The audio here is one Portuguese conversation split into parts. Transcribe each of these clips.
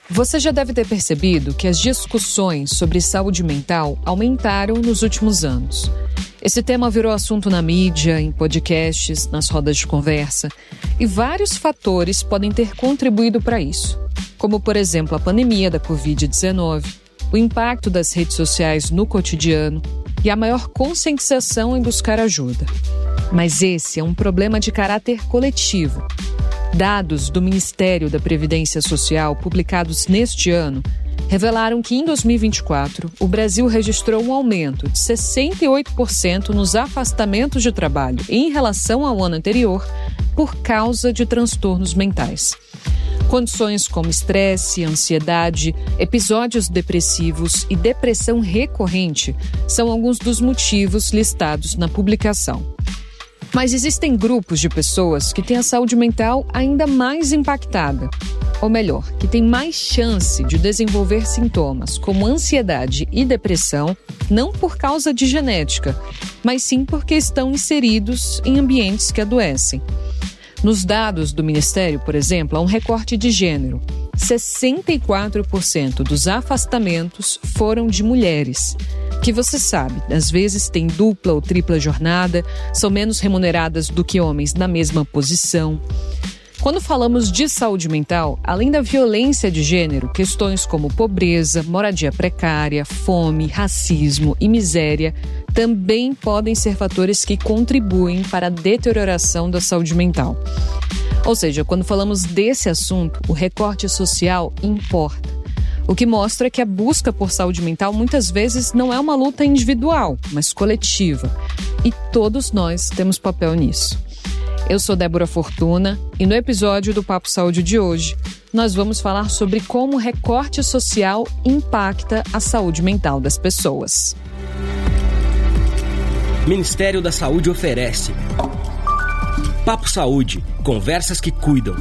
Você já deve ter percebido que as discussões sobre saúde mental aumentaram nos últimos anos. Esse tema virou assunto na mídia, em podcasts, nas rodas de conversa, e vários fatores podem ter contribuído para isso, como, por exemplo, a pandemia da Covid-19, o impacto das redes sociais no cotidiano e a maior conscientização em buscar ajuda. Mas esse é um problema de caráter coletivo. Dados do Ministério da Previdência Social publicados neste ano revelaram que em 2024 o Brasil registrou um aumento de 68% nos afastamentos de trabalho em relação ao ano anterior por causa de transtornos mentais. Condições como estresse, ansiedade, episódios depressivos e depressão recorrente são alguns dos motivos listados na publicação. Mas existem grupos de pessoas que têm a saúde mental ainda mais impactada. Ou melhor, que têm mais chance de desenvolver sintomas como ansiedade e depressão, não por causa de genética, mas sim porque estão inseridos em ambientes que adoecem. Nos dados do Ministério, por exemplo, há um recorte de gênero. 64% dos afastamentos foram de mulheres, que você sabe, às vezes têm dupla ou tripla jornada, são menos remuneradas do que homens na mesma posição. Quando falamos de saúde mental, além da violência de gênero, questões como pobreza, moradia precária, fome, racismo e miséria também podem ser fatores que contribuem para a deterioração da saúde mental. Ou seja, quando falamos desse assunto, o recorte social importa. O que mostra que a busca por saúde mental muitas vezes não é uma luta individual, mas coletiva. E todos nós temos papel nisso. Eu sou Débora Fortuna e no episódio do Papo Saúde de hoje, nós vamos falar sobre como o recorte social impacta a saúde mental das pessoas. Ministério da Saúde oferece Papo Saúde, conversas que cuidam.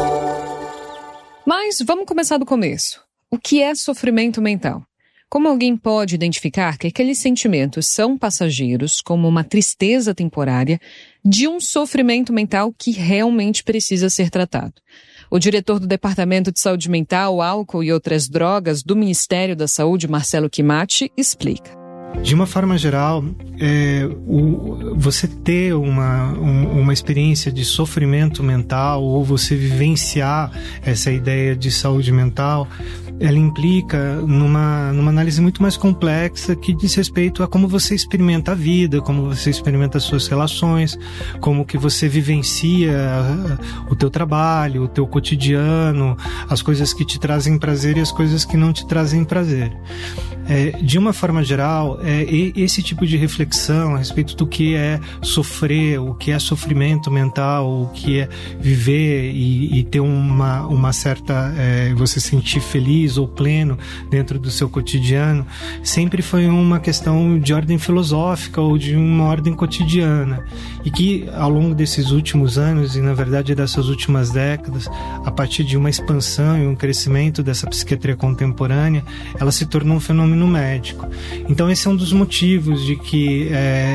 Mas vamos começar do começo. O que é sofrimento mental? Como alguém pode identificar que aqueles sentimentos são passageiros, como uma tristeza temporária, de um sofrimento mental que realmente precisa ser tratado? O diretor do Departamento de Saúde Mental, Álcool e Outras Drogas do Ministério da Saúde, Marcelo Chimati, explica. De uma forma geral, você ter uma experiência de sofrimento mental ou você vivenciar essa ideia de saúde mental, ela implica numa análise muito mais complexa que diz respeito a como você experimenta a vida, como você experimenta as suas relações, como que você vivencia o teu trabalho, o teu cotidiano, as coisas que te trazem prazer e as coisas que não te trazem prazer. De uma forma geral, esse tipo de reflexão a respeito do que é sofrer, o que é sofrimento mental, o que é viver e ter uma certa... você sentir feliz ou pleno dentro do seu cotidiano, sempre foi uma questão de ordem filosófica ou de uma ordem cotidiana. E que, ao longo desses últimos anos e, na verdade, dessas últimas décadas, a partir de uma expansão e um crescimento dessa psiquiatria contemporânea, ela se tornou um fenômeno médico. Então esse é um dos motivos de que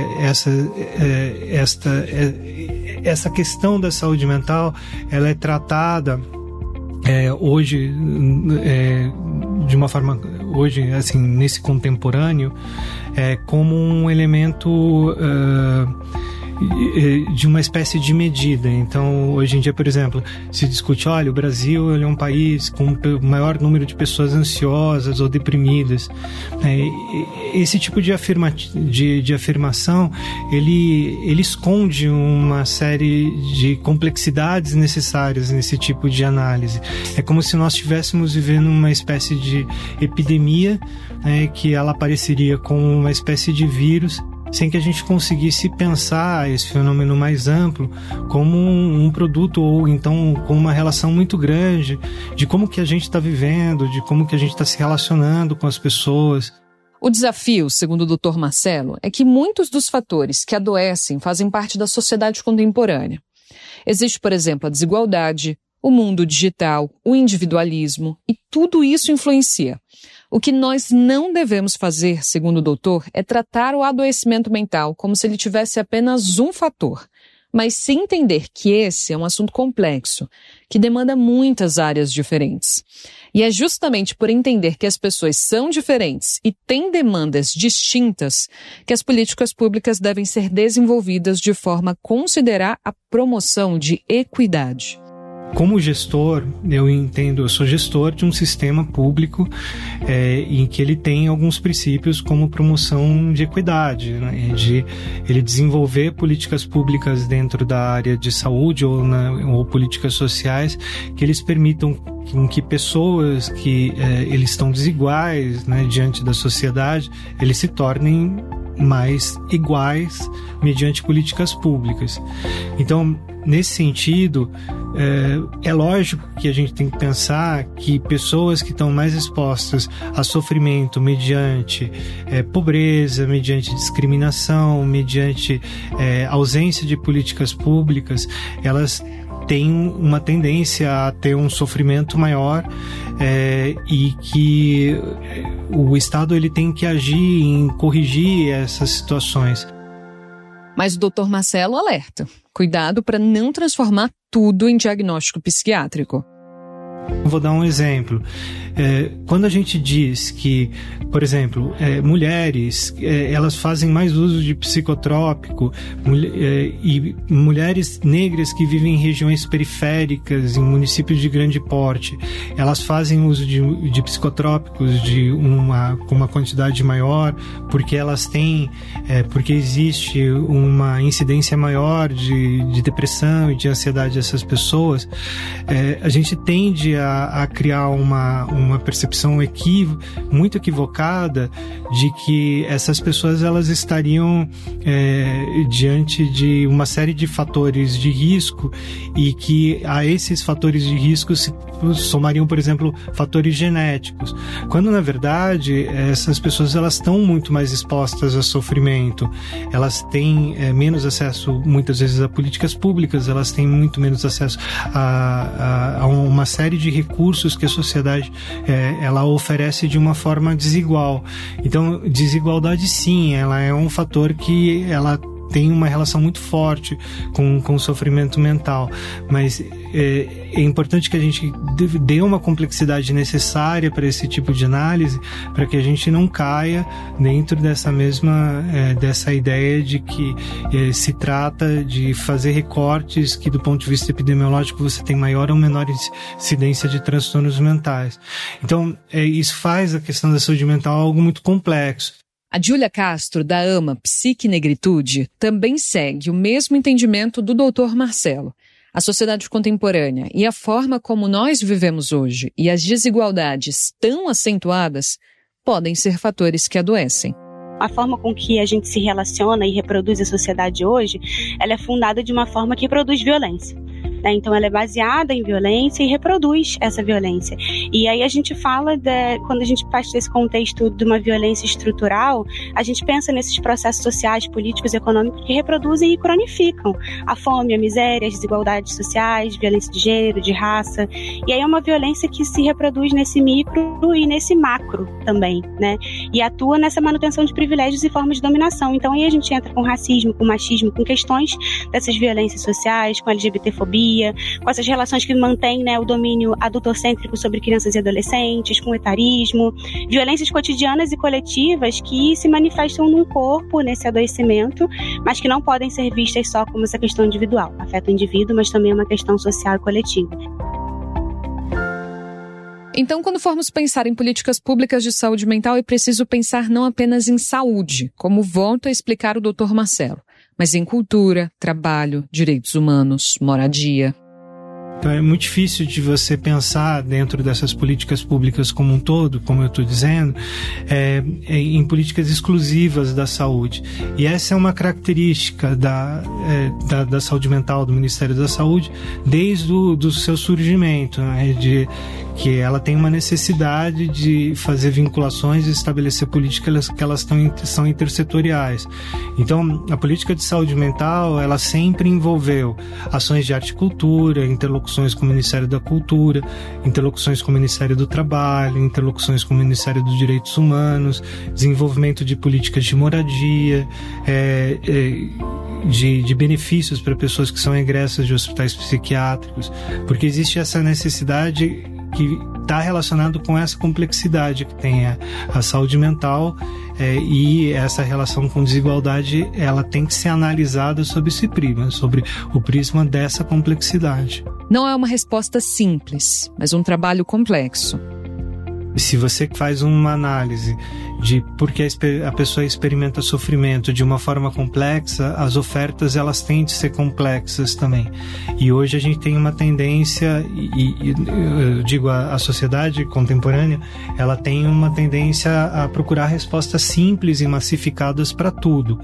essa questão da saúde mental ela é tratada hoje de uma forma assim nesse contemporâneo como um elemento de uma espécie de medida. Então, hoje em dia, por exemplo, se discute, olha, o Brasil ele é um país com o maior número de pessoas ansiosas ou deprimidas. Esse tipo de afirmação, ele esconde uma série de complexidades necessárias nesse tipo de análise. É como se nós estivéssemos vivendo uma espécie de epidemia, que ela apareceria como uma espécie de vírus, sem que a gente conseguisse pensar esse fenômeno mais amplo como um produto ou então com uma relação muito grande de como que a gente está vivendo, de como que a gente está se relacionando com as pessoas. O desafio, segundo o Dr. Marcelo, é que muitos dos fatores que adoecem fazem parte da sociedade contemporânea. Existe, por exemplo, a desigualdade, o mundo digital, o individualismo, e tudo isso influencia. O que nós não devemos fazer, segundo o doutor, é tratar o adoecimento mental como se ele tivesse apenas um fator, Mas se entender que esse é um assunto complexo, que demanda muitas áreas diferentes. E é justamente por entender que as pessoas são diferentes e têm demandas distintas que as políticas públicas devem ser desenvolvidas de forma a considerar a promoção de equidade. Como gestor, eu sou gestor de um sistema público em que ele tem alguns princípios como promoção de equidade, né? De ele desenvolver políticas públicas dentro da área de saúde ou políticas sociais que eles permitam que pessoas que eles estão desiguais, né, diante da sociedade, eles se tornem mais iguais mediante políticas públicas. Então, nesse sentido, é lógico que a gente tem que pensar que pessoas que estão mais expostas a sofrimento mediante pobreza, mediante discriminação, mediante ausência de políticas públicas, elas têm uma tendência a ter um sofrimento maior e que o Estado ele tem que agir em corrigir essas situações. Mas o Dr. Marcelo alerta. Cuidado para não transformar tudo em diagnóstico psiquiátrico. Vou dar um exemplo. Quando a gente diz que, por exemplo, mulheres elas fazem mais uso de psicotrópico e mulheres negras que vivem em regiões periféricas, em municípios de grande porte, elas fazem uso de psicotrópicos com uma quantidade maior, porque elas têm, porque existe uma incidência maior de depressão e de ansiedade dessas pessoas, a gente tende a criar uma percepção muito equivocada de que essas pessoas elas estariam diante de uma série de fatores de risco e que a esses fatores de risco se somariam, por exemplo, fatores genéticos, quando na verdade essas pessoas elas estão muito mais expostas a sofrimento, elas têm menos acesso muitas vezes a políticas públicas, elas têm muito menos acesso a uma série de recursos que a sociedade ela oferece de uma forma desigual. Então, desigualdade sim, ela é um fator que ela tem uma relação muito forte com o sofrimento mental, mas é importante que a gente dê uma complexidade necessária para esse tipo de análise, para que a gente não caia dentro dessa ideia de que se trata de fazer recortes que do ponto de vista epidemiológico você tem maior ou menor incidência de transtornos mentais. Então, isso faz a questão da saúde mental algo muito complexo. A Júlia Castro, da AMA Psique e Negritude, também segue o mesmo entendimento do Dr. Marcelo. A sociedade contemporânea e a forma como nós vivemos hoje e as desigualdades tão acentuadas podem ser fatores que adoecem. A forma com que a gente se relaciona e reproduz a sociedade hoje, ela é fundada de uma forma que produz violência. Então ela é baseada em violência e reproduz essa violência. E aí a gente fala, quando a gente parte desse contexto de uma violência estrutural, a gente pensa nesses processos sociais, políticos e econômicos que reproduzem e cronificam a fome, a miséria, as desigualdades sociais, violência de gênero, de raça. E aí é uma violência que se reproduz nesse micro e nesse macro também, né? E atua nessa manutenção de privilégios e formas de dominação. Então aí a gente entra com racismo, com machismo, com questões dessas violências sociais, com LGBTfobia, com essas relações que mantêm, né, o domínio adultocêntrico sobre crianças e adolescentes, com etarismo, violências cotidianas e coletivas que se manifestam num corpo, nesse adoecimento, mas que não podem ser vistas só como essa questão individual. Afeta o indivíduo, mas também é uma questão social e coletiva. Então, quando formos pensar em políticas públicas de saúde mental, é preciso pensar não apenas em saúde, como volta a explicar o Dr. Marcelo, mas em cultura, trabalho, direitos humanos, moradia. Então é muito difícil de você pensar dentro dessas políticas públicas como um todo, como eu estou dizendo, em políticas exclusivas da saúde. E essa é uma característica da saúde mental do Ministério da Saúde desde o seu surgimento, né, que ela tem uma necessidade de fazer vinculações e estabelecer políticas que elas são intersetoriais. Então, a política de saúde mental, ela sempre envolveu ações de arte e cultura, interlocuções interlocuções com o Ministério da Cultura, interlocuções com o Ministério do Trabalho, interlocuções com o Ministério dos Direitos Humanos, desenvolvimento de políticas de moradia, de benefícios para pessoas que são egressas de hospitais psiquiátricos, porque existe essa necessidade que está relacionado com essa complexidade que tem a saúde mental, e essa relação com desigualdade, ela tem que ser analisada sob esse prisma, sobre o prisma dessa complexidade. Não é uma resposta simples, mas um trabalho complexo. Se você faz uma análise de por que a pessoa experimenta sofrimento de uma forma complexa, as ofertas elas têm de ser complexas também. E hoje a gente tem uma tendência, eu digo, a sociedade contemporânea, ela tem uma tendência a procurar respostas simples e massificadas para tudo.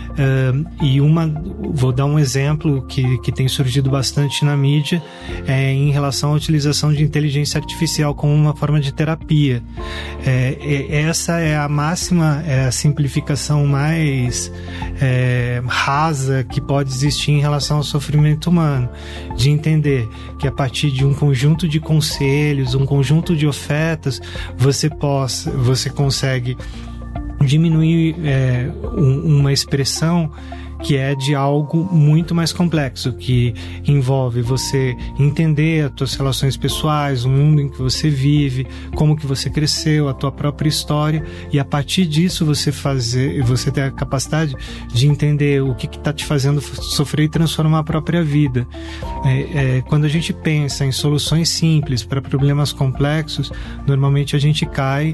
Vou dar um exemplo que tem surgido bastante na mídia, em relação à utilização de inteligência artificial como uma forma de terapia. Essa é a máxima, a simplificação mais rasa que pode existir em relação ao sofrimento humano, de entender que a partir de um conjunto de conselhos, um conjunto de ofertas, você consegue diminuir uma expressão que é de algo muito mais complexo, que envolve você entender as tuas relações pessoais, o mundo em que você vive, como que você cresceu, a tua própria história, e a partir disso você ter a capacidade de entender o que está te fazendo sofrer e transformar a própria vida. Quando a gente pensa em soluções simples para problemas complexos, normalmente a gente cai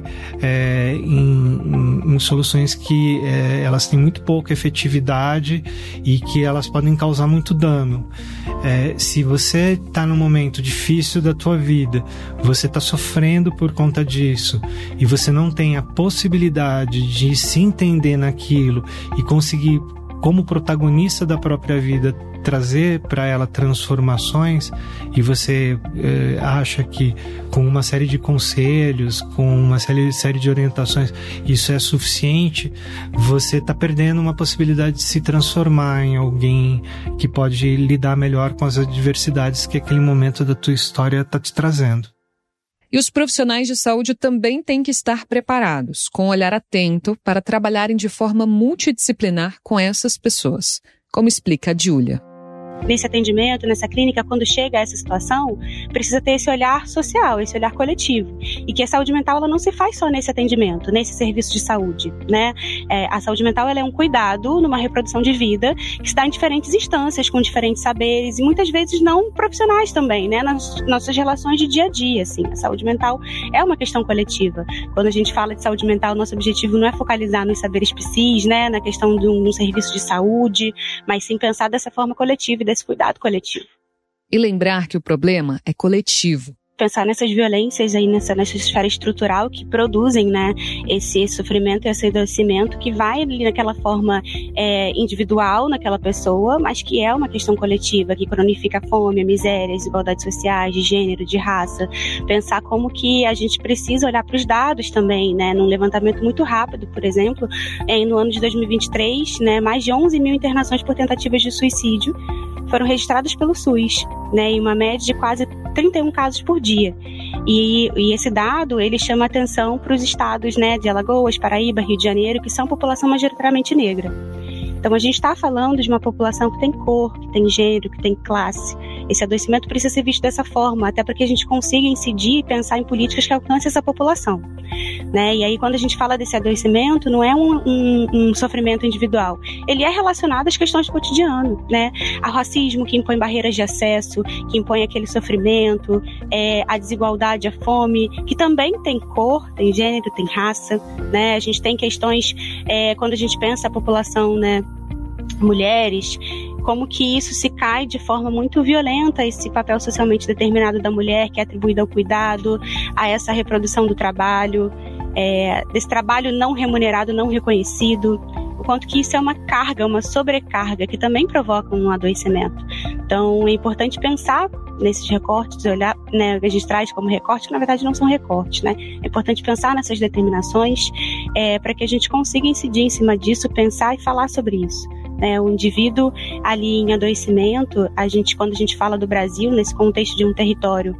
em soluções que elas têm muito pouca efetividade e que elas podem causar muito dano. Se você está num momento difícil da tua vida, você está sofrendo por conta disso, e você não tem a possibilidade de se entender naquilo e conseguir, como protagonista da própria vida, trazer para ela transformações, e você acha que com uma série de conselhos, com uma série de orientações, isso é suficiente, você está perdendo uma possibilidade de se transformar em alguém que pode lidar melhor com as adversidades que aquele momento da tua história está te trazendo. E os profissionais de saúde também têm que estar preparados, com um olhar atento, para trabalharem de forma multidisciplinar com essas pessoas, como explica a Júlia. Nesse atendimento, nessa clínica, quando chega a essa situação, precisa ter esse olhar social, esse olhar coletivo. E que a saúde mental ela não se faz só nesse atendimento, nesse serviço de saúde, né? A saúde mental ela é um cuidado numa reprodução de vida que se dá em diferentes instâncias, com diferentes saberes, e muitas vezes não profissionais também, né? Nas nossas relações de dia a dia, assim. A saúde mental é uma questão coletiva. Quando a gente fala de saúde mental, nosso objetivo não é focalizar nos saberes psis, né? Na questão de um serviço de saúde, mas sim pensar dessa forma coletiva e desse cuidado coletivo. E lembrar que o problema é coletivo. Pensar nessas violências aí, nessa esfera estrutural que produzem, né, esse sofrimento e esse adoecimento que vai ali naquela forma individual naquela pessoa, mas que é uma questão coletiva, que cronifica a fome, a miséria, as desigualdades sociais, de gênero, de raça. Pensar como que a gente precisa olhar para os dados também, né, num levantamento muito rápido, por exemplo, no ano de 2023, né, mais de 11 mil internações por tentativas de suicídio foram registradas pelo SUS, né, em uma média de quase 31 casos por dia. E esse dado, ele chama atenção para os estados, né, de Alagoas, Paraíba, Rio de Janeiro, que são população majoritariamente negra. Então a gente está falando de uma população que tem cor, que tem gênero, que tem classe. Esse adoecimento precisa ser visto dessa forma, até para que a gente consiga incidir e pensar em políticas que alcancem essa população, né? E aí quando a gente fala desse adoecimento, não é um sofrimento individual, ele é relacionado às questões do cotidiano, né? Ao racismo, que impõe barreiras de acesso, que impõe aquele sofrimento, a desigualdade, a fome, que também tem cor, tem gênero, tem raça, né? A gente tem questões, quando a gente pensa a população, né, mulheres, como que isso se cai de forma muito violenta, esse papel socialmente determinado da mulher, que é atribuído ao cuidado, a essa reprodução do trabalho, desse trabalho não remunerado, não reconhecido, o quanto que isso é uma carga, uma sobrecarga, que também provoca um adoecimento. Então é importante pensar nesses recortes, olhar, né, a gente traz como recorte, que na verdade não são recortes, né? É importante pensar nessas determinações para que a gente consiga incidir em cima disso, pensar e falar sobre isso. O indivíduo ali em adoecimento, quando a gente fala do Brasil, nesse contexto de um território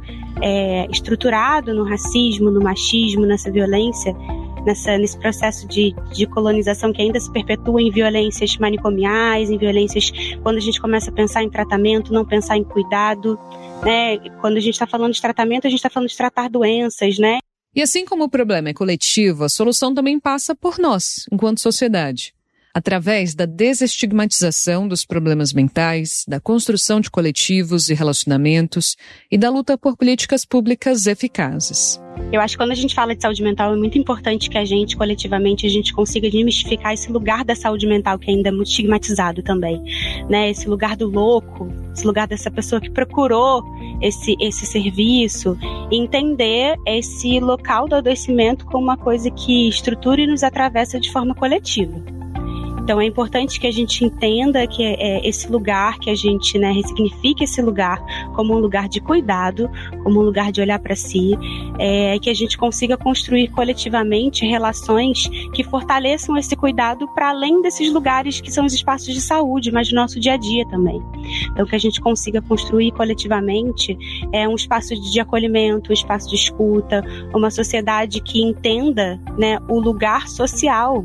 estruturado no racismo, no machismo, nessa violência, nesse processo de colonização que ainda se perpetua em violências manicomiais, em violências quando a gente começa a pensar em tratamento, não pensar em cuidado, né? Quando a gente está falando de tratamento, a gente está falando de tratar doenças, né? E assim como o problema é coletivo, a solução também passa por nós, enquanto sociedade. Através da desestigmatização dos problemas mentais, da construção de coletivos e relacionamentos e da luta por políticas públicas eficazes. Eu acho que quando a gente fala de saúde mental é muito importante que a gente, coletivamente, a gente consiga desmistificar esse lugar da saúde mental que ainda é muito estigmatizado também, né? Esse lugar do louco, esse lugar dessa pessoa que procurou esse serviço, e entender esse local do adoecimento como uma coisa que estrutura e nos atravessa de forma coletiva. Então é importante que a gente entenda que esse lugar, que a gente ressignifique esse lugar como um lugar de cuidado, como um lugar de olhar para si, que a gente consiga construir coletivamente relações que fortaleçam esse cuidado para além desses lugares que são os espaços de saúde, mas do nosso dia a dia também. Então que a gente consiga construir coletivamente um espaço de acolhimento, um espaço de escuta, uma sociedade que entenda, o lugar social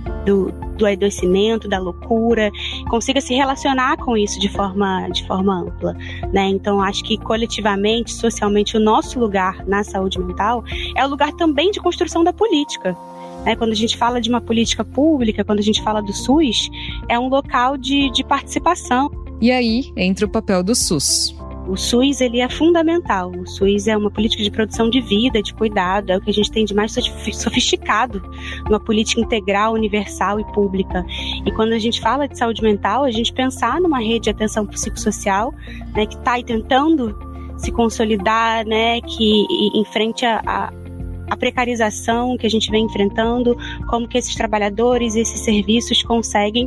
do adoecimento, da loucura, consiga se relacionar com isso de forma ampla, né? Então, acho que coletivamente, socialmente, o nosso lugar na saúde mental é o lugar também de construção da política. Quando a gente fala de uma política pública, quando a gente fala do SUS, é um local de participação. E aí entra o papel do SUS. O SUS, ele é fundamental. O SUS é uma política de produção de vida, de cuidado, é o que a gente tem de mais sofisticado, uma política integral, universal e pública. E quando a gente fala de saúde mental, a gente pensar numa rede de atenção psicossocial, que está aí tentando se consolidar, que em frente a precarização que a gente vem enfrentando, como que esses trabalhadores, esses serviços conseguem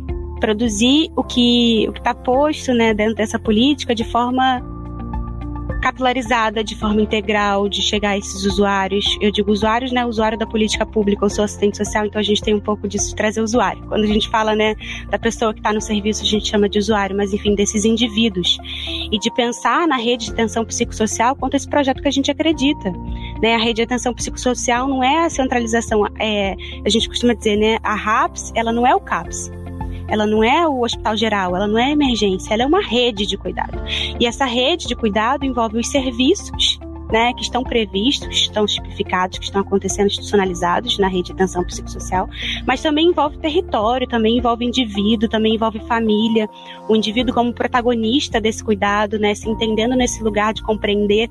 produzir o que está posto dentro dessa política de forma capilarizada, de forma integral, de chegar a esses usuários. Eu digo usuários, usuário da política pública. Eu sou assistente social, então a gente tem um pouco disso de trazer usuário. Quando a gente fala da pessoa que está no serviço, a gente chama de usuário, mas enfim, desses indivíduos. E de pensar na rede de atenção psicossocial quanto a esse projeto que a gente acredita. A rede de atenção psicossocial não é a centralização, a gente costuma dizer, a RAPS, ela não é o CAPS. Ela não é o hospital geral, ela não é emergência, ela é uma rede de cuidado. E essa rede de cuidado envolve os serviços que estão previstos, que estão tipificados, que estão acontecendo institucionalizados na rede de atenção psicossocial, mas também envolve território, também envolve indivíduo, também envolve família, o indivíduo como protagonista desse cuidado, se entendendo nesse lugar de compreender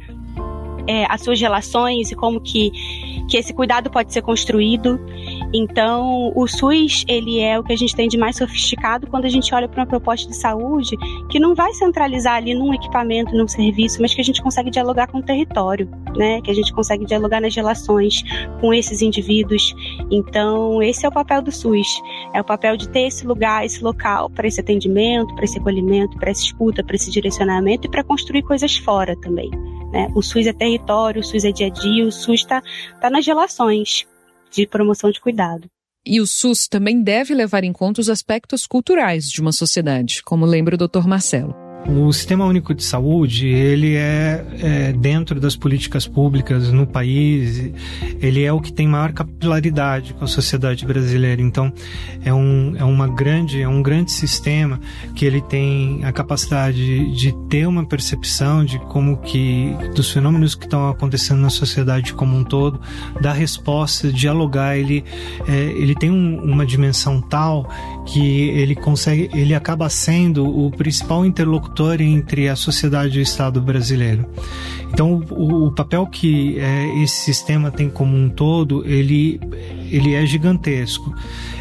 as suas relações e como que esse cuidado pode ser construído. Então, o SUS, ele é o que a gente tem de mais sofisticado quando a gente olha para uma proposta de saúde que não vai centralizar ali num equipamento, num serviço, mas que a gente consegue dialogar com o território, que a gente consegue dialogar nas relações com esses indivíduos. Então, esse é o papel do SUS, é o papel de ter esse lugar, esse local para esse atendimento, para esse acolhimento, para essa escuta, para esse direcionamento e para construir coisas fora também. O SUS é território, o SUS é dia a dia, o SUS está nas relações de promoção de cuidado. E o SUS também deve levar em conta os aspectos culturais de uma sociedade, como lembra o Dr. Marcelo. O Sistema Único de Saúde, ele é dentro das políticas públicas no país, ele é o que tem maior capilaridade com a sociedade brasileira. Então, é um grande sistema que ele tem a capacidade de ter uma percepção de como que, dos fenômenos que estão acontecendo na sociedade como um todo, dar resposta, dialogar. Ele tem uma dimensão tal que ele acaba sendo o principal interlocutor entre a sociedade e o Estado brasileiro. Então, o papel que esse sistema tem como um todo, ele é gigantesco.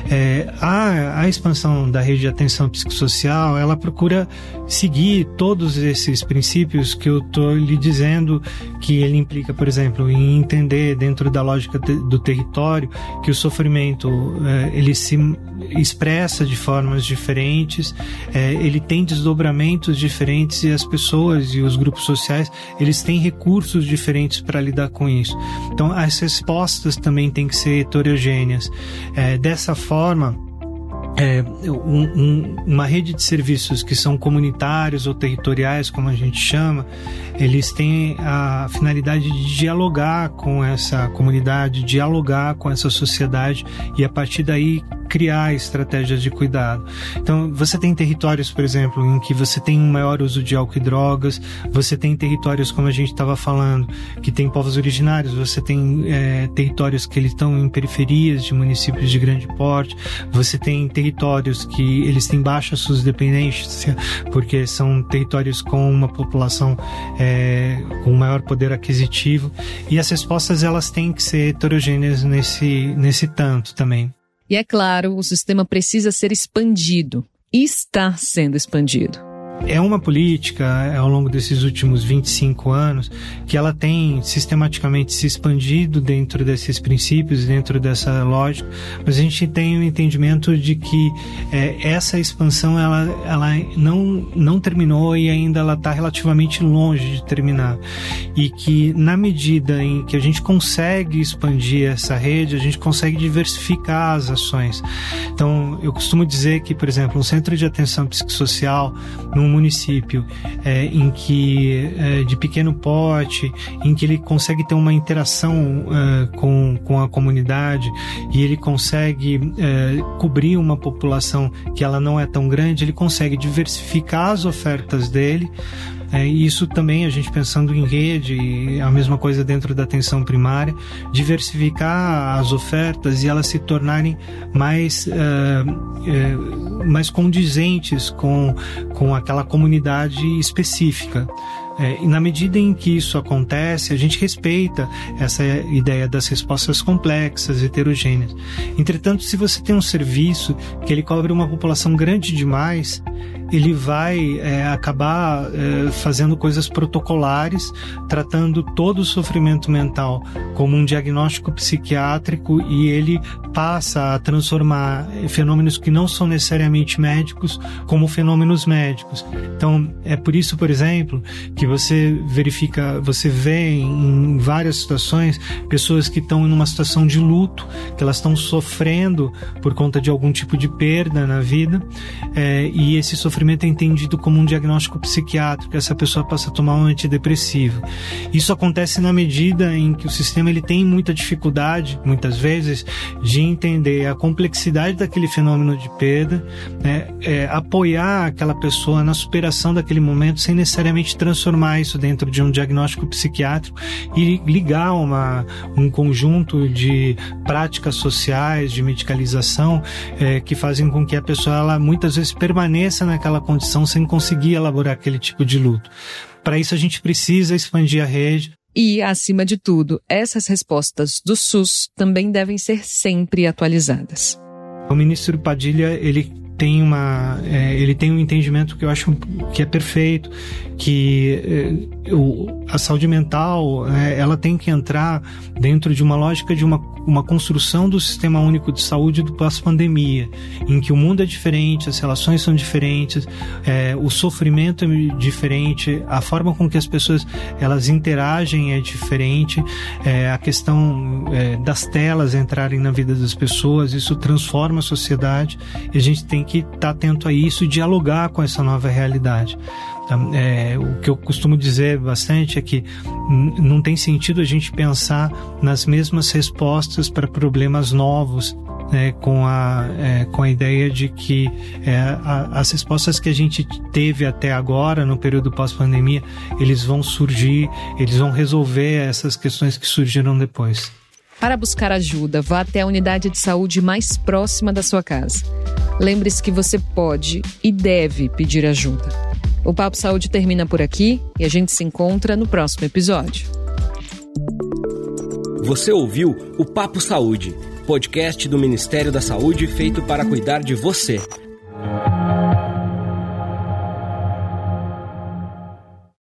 A expansão da rede de atenção psicossocial, ela procura seguir todos esses princípios que eu estou lhe dizendo, que ele implica, por exemplo, em entender dentro da lógica do território que o sofrimento ele se expressa de formas diferentes, ele tem desdobramentos diferentes e as pessoas e os grupos sociais, eles têm recursos diferentes para lidar com isso. Então, as respostas também têm que ser heterogêneas. Dessa forma, uma rede de serviços que são comunitários ou territoriais, como a gente chama, eles têm a finalidade de dialogar com essa comunidade, dialogar com essa sociedade e a partir daí criar estratégias de cuidado. Então, você tem territórios, por exemplo, em que você tem um maior uso de álcool e drogas, você tem territórios, como a gente estava falando, que tem povos originários, você tem territórios que eles estão em periferias de municípios de grande porte, você tem territórios que eles têm baixa SUS-dependência, porque são territórios com uma população com maior poder aquisitivo, e as respostas elas têm que ser heterogêneas nesse tanto também. E é claro, o sistema precisa ser expandido e está sendo expandido. É uma política, ao longo desses últimos 25 anos, que ela tem sistematicamente se expandido dentro desses princípios, dentro dessa lógica, mas a gente tem o entendimento de que essa expansão ela não terminou e ainda ela está relativamente longe de terminar. E que na medida em que a gente consegue expandir essa rede, a gente consegue diversificar as ações. Então, eu costumo dizer que, por exemplo, um centro de atenção psicossocial, num município em que de pequeno porte, em que ele consegue ter uma interação com a comunidade e ele consegue cobrir uma população que ela não é tão grande, ele consegue diversificar as ofertas dele. Isso também, a gente pensando em rede, e a mesma coisa dentro da atenção primária, diversificar as ofertas e elas se tornarem mais condizentes com aquela comunidade específica. E na medida em que isso acontece, a gente respeita essa ideia das respostas complexas, heterogêneas. Entretanto, se você tem um serviço que ele cobre uma população grande demais, ele vai acabar fazendo coisas protocolares, tratando todo o sofrimento mental como um diagnóstico psiquiátrico, e ele passa a transformar fenômenos que não são necessariamente médicos como fenômenos médicos. Então, é por isso, por exemplo, que você vê em várias situações pessoas que estão em uma situação de luto, que elas estão sofrendo por conta de algum tipo de perda na vida, e esse sofrimento é entendido como um diagnóstico psiquiátrico, essa pessoa passa a tomar um antidepressivo. Isso acontece na medida em que o sistema ele tem muita dificuldade, muitas vezes, de entender a complexidade daquele fenômeno de perda, apoiar aquela pessoa na superação daquele momento sem necessariamente transformar isso dentro de um diagnóstico psiquiátrico e ligar um conjunto de práticas sociais, de medicalização, que fazem com que a pessoa ela, muitas vezes permaneça naquela condição sem conseguir elaborar aquele tipo de luto. Para isso a gente precisa expandir a rede. E, acima de tudo, essas respostas do SUS também devem ser sempre atualizadas. O ministro Padilha, ele tem um entendimento que eu acho que é perfeito, que a saúde mental ela tem que entrar dentro de uma lógica de uma construção do sistema único de saúde do pós-pandemia, em que o mundo é diferente, as relações são diferentes, o sofrimento é diferente, a forma com que as pessoas elas interagem é diferente, a questão das telas entrarem na vida das pessoas, isso transforma a sociedade, e a gente tem que estar atento a isso e dialogar com essa nova realidade. O que eu costumo dizer bastante é que não tem sentido a gente pensar nas mesmas respostas para problemas novos, com a ideia de que as respostas que a gente teve até agora, no período pós-pandemia, eles vão surgir, eles vão resolver essas questões que surgiram depois. Para buscar ajuda, vá até a unidade de saúde mais próxima da sua casa. Lembre-se que você pode e deve pedir ajuda. O Papo Saúde termina por aqui e a gente se encontra no próximo episódio. Você ouviu o Papo Saúde, podcast do Ministério da Saúde feito para cuidar de você.